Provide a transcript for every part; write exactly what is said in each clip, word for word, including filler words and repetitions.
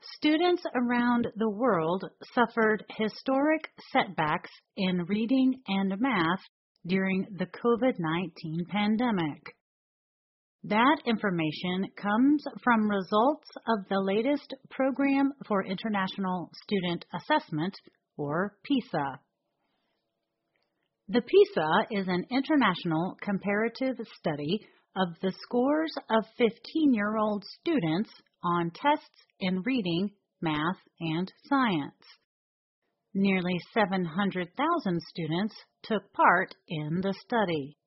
Students around the world suffered historic setbacks in reading and math during the COVID nineteen pandemic. That information comes from results of the latest Program for International Student Assessment, or PISA. The PISA is an international comparative study of the scores of fifteen-year-old students on tests in reading, math, and science. Nearly seven hundred thousand students took part in the study.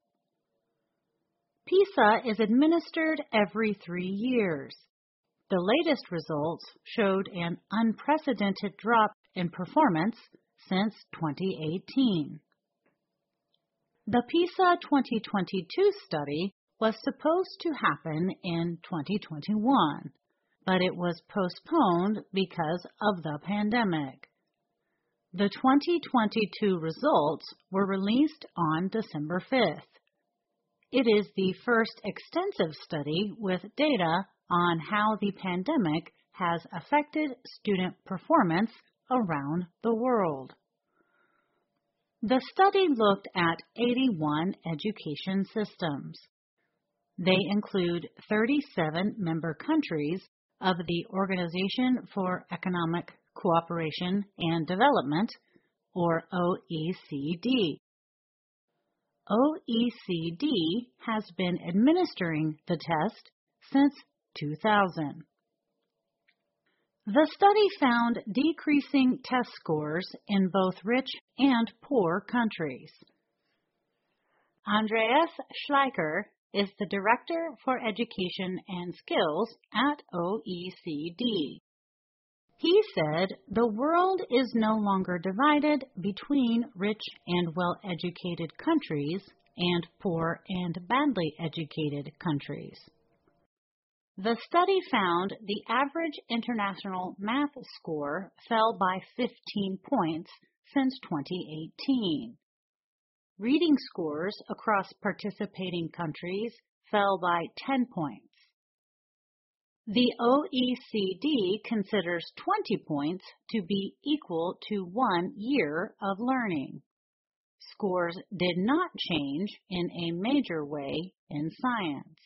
PISA is administered every three years. The latest results showed an unprecedented drop in performance since twenty eighteen. The PISA twenty twenty-two study was supposed to happen in twenty twenty-one, but it was postponed because of the pandemic. The twenty twenty-two results were released on December fifth. It is the first extensive study with data on how the pandemic has affected student performance around the world. The study looked at eighty-one education systems. They include thirty-seven member countries of the Organization for Economic Cooperation and Development, or O E C D. O E C D has been administering the test since two thousand. The study found decreasing test scores in both rich and poor countries. Andreas Schleicher is the Director for Education and Skills at O E C D. He said the world is no longer divided between rich and well-educated countries and poor and badly educated countries. The study found the average international math score fell by fifteen points since twenty eighteen. Reading scores across participating countries fell by ten points. The O E C D considers twenty points to be equal to one year of learning. Scores did not change in a major way in science.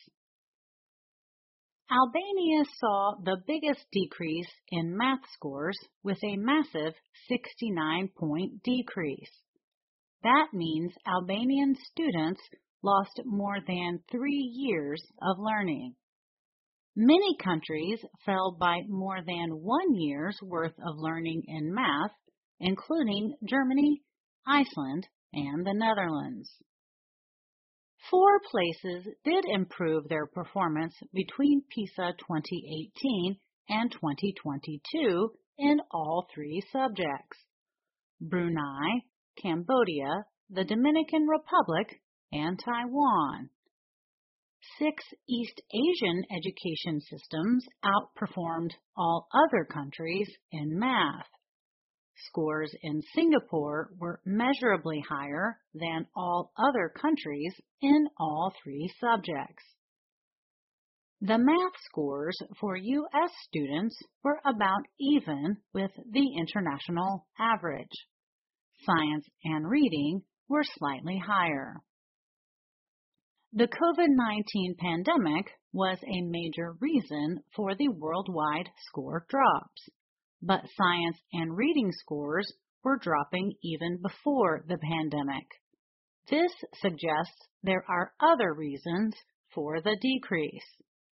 Albania saw the biggest decrease in math scores with a massive sixty-nine point decrease. That means Albanian students lost more than three years of learning. Many countries fell by more than one year's worth of learning in math, including Germany, Iceland, and the Netherlands. Four places did improve their performance between PISA twenty eighteen and twenty twenty-two in all three subjects: Brunei, Cambodia, the Dominican Republic, and Taiwan. Six East Asian education systems outperformed all other countries in math. Scores in Singapore were measurably higher than all other countries in all three subjects. The math scores for U S students were about even with the international average. Science and reading were slightly higher. The COVID nineteen pandemic was a major reason for the worldwide score drops, but science and reading scores were dropping even before the pandemic. This suggests there are other reasons for the decrease.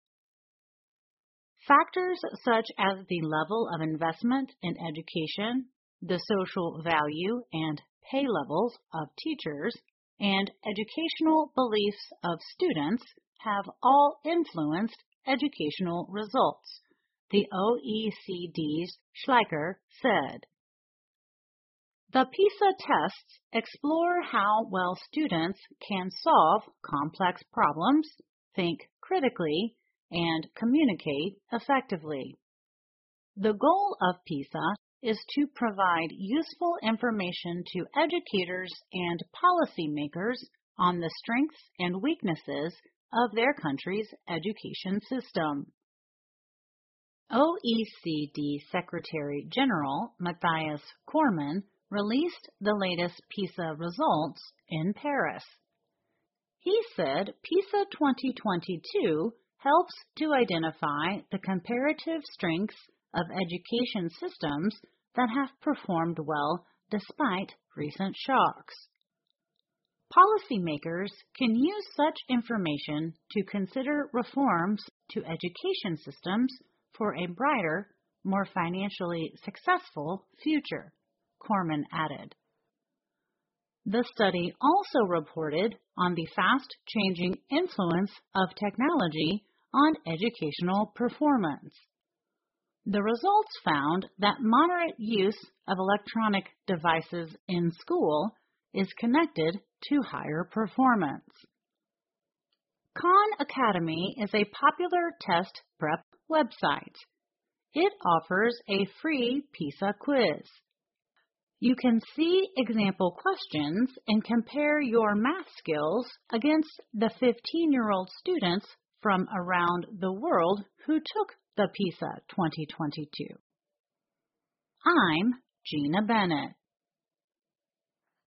Factors such as the level of investment in education, the social value and pay levels of teachers, and educational beliefs of students have all influenced educational results, the O E C D's Schleicher said. The PISA tests explore how well students can solve complex problems, think critically, and communicate effectively. The goal of PISA is to provide useful information to educators and policymakers on the strengths and weaknesses of their country's education system. O E C D Secretary General Matthias Cormann released the latest PISA results in Paris. He said PISA twenty twenty-two helps to identify the comparative strengths of education systems that have performed well despite recent shocks. Policymakers can use such information to consider reforms to education systems for a brighter, more financially successful future, Cormann added. The study also reported on the fast-changing influence of technology on educational performance. The results found that moderate use of electronic devices in school is connected to higher performance. Khan Academy is a popular test prep website. It offers a free PISA quiz. You can see example questions and compare your math skills against the fifteen-year-old students from around the world who took the PISA twenty twenty-two. I'm Gina Bennett.